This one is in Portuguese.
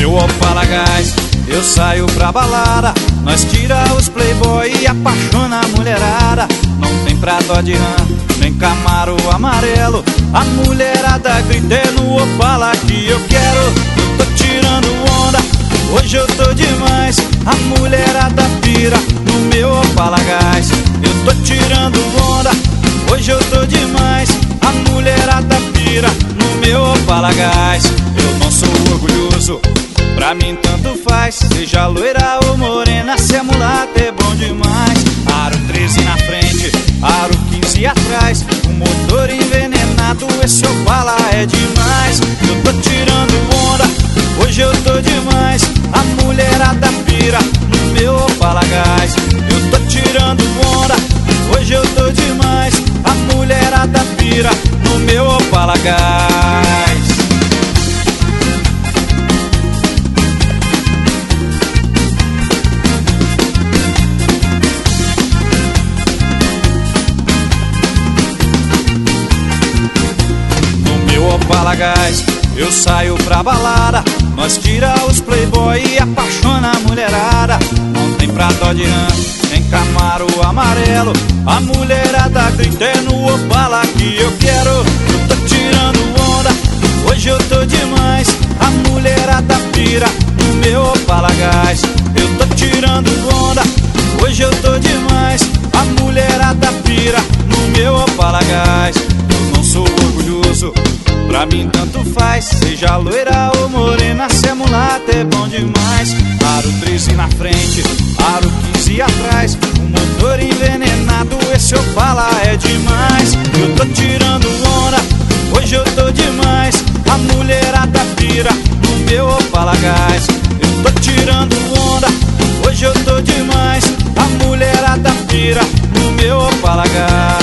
meu Opala Gás eu saio pra balada. Nós tira os playboy e apaixona a mulherada. Não tem pra dó de rã, nem Camaro amarelo. A mulherada grita é no Opala que eu quero. Eu tô tirando onda, hoje eu tô demais. A mulherada pira no meu Opala Gás. Eu tô tirando onda, hoje eu tô demais. A mulherada pira no meu Opala Gás. Eu não sou orgulhoso, pra mim tanto faz, seja loira ou morena, se é mulata é bom demais. Aro 13 na frente, aro 15 atrás, o motor envenenado, esse Opala é demais. Eu tô tirando onda, hoje eu tô demais. A mulherada pira no meu Opala Gás. Eu tô tirando onda, hoje eu tô demais. A mulherada pira no meu Opala Gás. Opala Gás eu saio pra balada. Nós tira os playboy e apaixona a mulherada. Não tem pra dó de rã, nem Camaro amarelo. A mulherada grita é no Opala que eu quero. Eu tô tirando onda, hoje eu tô demais. A mulherada pira no meu Opala Gás. Eu tô tirando onda, hoje eu tô demais. A mulherada pira no meu Opala Gás. Eu não sou orgulhoso, pra mim tanto faz, seja loira ou morena, se é mulata é bom demais. Aro 13 na frente, aro 15 atrás, o motor envenenado, esse Opala é demais. Eu tô tirando onda, hoje eu tô demais. A mulherada pira no meu Opala Gás. Eu tô tirando onda, hoje eu tô demais. A mulherada pira no meu Opala Gás.